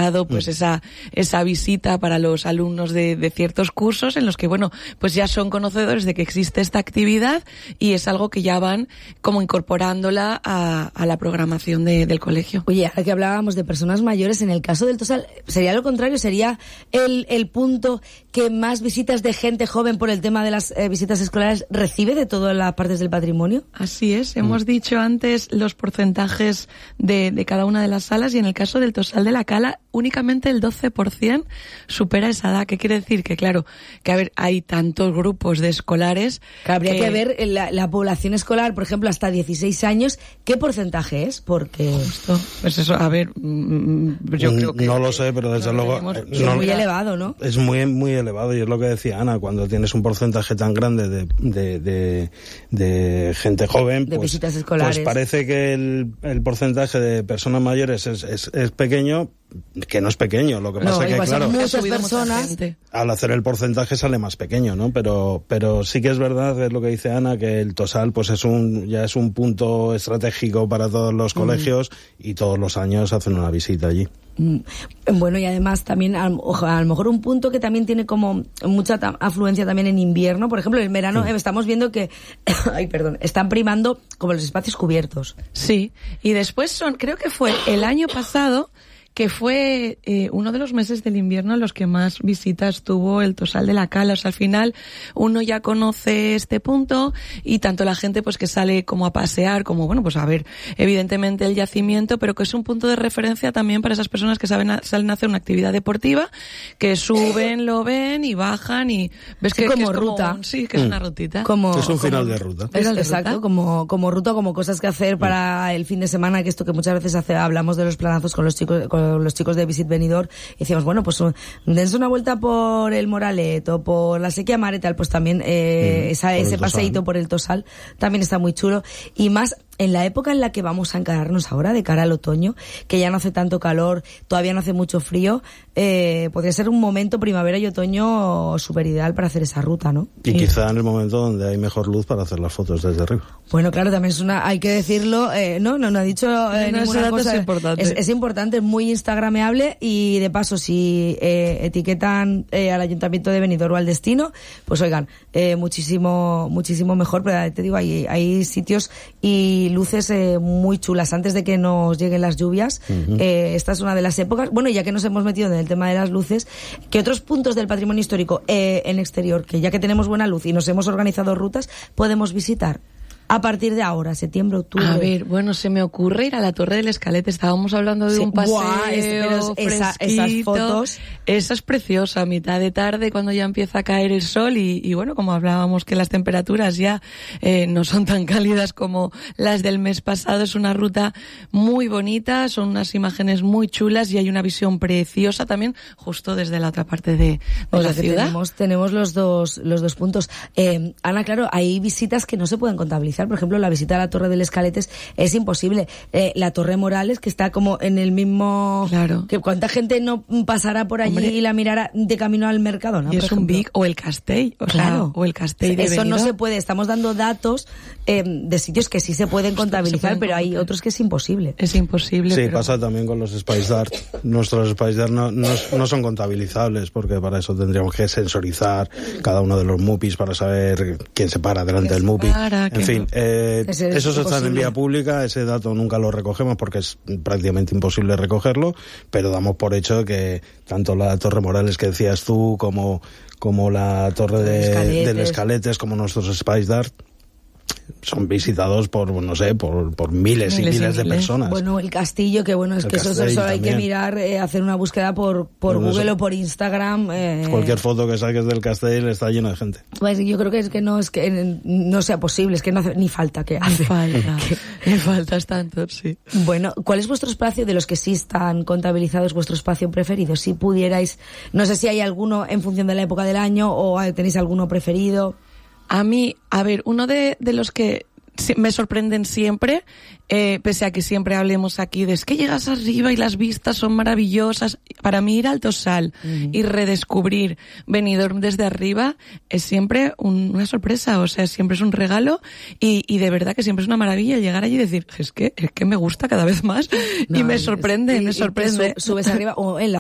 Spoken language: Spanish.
organizado pues esa visita para los alumnos de ciertos cursos en los que, bueno, pues ya son conocedores de que existe esta actividad y es algo que ya van como incorporándola a la programación del colegio. Oye, ahora que hablábamos de personas mayores, en el caso del Tosal, ¿sería lo contrario? ¿Sería el punto que más visitas de gente joven por el tema de las visitas escolares recibe de todas las partes del patrimonio? Así es, hemos dicho antes los porcentajes de cada una de las salas y en el caso del Tosal de la Cala únicamente el 12% supera esa edad. ¿Qué quiere decir? Que claro, que a ver, hay tantos grupos de escolares que habría que ver la población escolar, por ejemplo, hasta 16 años, ¿qué porcentaje es? Porque pues eso, a ver, yo creo que no lo sé, pero desde luego es muy elevado, ¿no? Es muy muy elevado y es lo que decía Ana, cuando tienes un porcentaje tan grande de gente joven, de visitas escolares, pues parece que el porcentaje de personas mayores es pequeño, que no es pequeño, lo que pasa es que claro, muchas personas al hacer el porcentaje sale más pequeño, ¿no? Pero sí que es verdad, es lo que dice Ana, que el Tosal pues ya es un punto estratégico para todos los colegios y todos los años hacen una visita allí. Bueno, y además también a lo mejor un punto que también tiene como mucha afluencia también en invierno, por ejemplo en verano estamos viendo que están primando como los espacios cubiertos. Sí, y después creo que fue el año pasado que fue uno de los meses del invierno en los que más visitas tuvo el Tosal de la Cala. O sea, al final uno ya conoce este punto y tanto la gente pues que sale como a pasear, como bueno, pues a ver evidentemente el yacimiento, pero que es un punto de referencia también para esas personas que salen a hacer una actividad deportiva, que suben, lo ven y bajan y ves que como es ruta. Que es una rutita. Es un final de ruta. Exacto, como ruta, como cosas que hacer para el fin de semana, que esto que muchas veces hablamos de los planazos con los chicos de Visit Benidorm, y decíamos, bueno, pues dense una vuelta por el Moralet o por la Sequía Mar y tal, pues también ese paseíto por el Tosal también está muy chulo, y más en la época en la que vamos a encararnos ahora, de cara al otoño, que ya no hace tanto calor, todavía no hace mucho frío, podría ser un momento primavera y otoño súper ideal para hacer esa ruta, ¿no? Y quizá en el momento donde hay mejor luz para hacer las fotos desde arriba. Bueno, claro, también hay que decirlo, no ha dicho ninguna cosa. Es importante. Es importante, es muy instagrameable, y de paso si etiquetan al Ayuntamiento de Benidorm o al destino, pues oigan, muchísimo mejor, pero te digo, hay sitios y luces muy chulas antes de que nos lleguen las lluvias. Esta es una de las épocas. Bueno, ya que nos hemos metido en el tema de las luces, ¿qué otros puntos del patrimonio histórico en exterior, que ya que tenemos buena luz y nos hemos organizado rutas, podemos visitar a partir de ahora, septiembre, octubre? A ver, bueno, se me ocurre ir a la Torre del Escalete. Estábamos hablando de un paseo pero esas fotos. Esa es preciosa, a mitad de tarde, cuando ya empieza a caer el sol y bueno, como hablábamos que las temperaturas ya no son tan cálidas como las del mes pasado. Es una ruta muy bonita, son unas imágenes muy chulas y hay una visión preciosa también justo desde la otra parte de la ciudad. Tenemos los dos puntos. Ana, claro, hay visitas que no se pueden contabilizar. Por ejemplo, la visita a la Torre del Escalete es imposible. La Torre Morales, que está como en el mismo... Claro. Que ¿cuánta gente no pasará por allí y la mirara de camino al mercado, ¿no? Y es un big, o el Castell, o el Castell de Eso Benidorm. no se puede. Estamos dando datos de sitios que sí se pueden contabilizar, pero hay otros que es imposible. Es imposible. Sí, pasa también con los Spice Dart. Nuestros Spice Dart no son contabilizables, porque para eso tendríamos que sensorizar cada uno de los mupis para saber quién se para delante del mupi. En fin, esos están en vía pública, ese dato nunca lo recogemos porque es prácticamente imposible recogerlo, pero damos por hecho que tanto la Torre Morales que decías tú como la Torre del Escaletes, como nuestros Spice Dart, son visitados por miles y miles de personas. Bueno, el castillo, que bueno, es que eso hay que mirar, hacer una búsqueda por Google o por Instagram. Cualquier foto que saques del Castell está lleno de gente. Pues yo creo que es que no sea posible, es que no hace ni falta que hace. Ni faltas tanto, sí. Bueno, ¿cuál es vuestro espacio, de los que sí están contabilizados, vuestro espacio preferido? Si pudierais, no sé si hay alguno en función de la época del año o tenéis alguno preferido. A mí, a ver, uno de los que me sorprenden siempre, pese a que siempre hablemos aquí de es que llegas arriba y las vistas son maravillosas, para mí ir al Tosal y redescubrir Benidorm desde arriba es siempre una sorpresa, o sea, siempre es un regalo y de verdad que siempre es una maravilla llegar allí y decir, es que me gusta cada vez más y me sorprende. Subes arriba o en la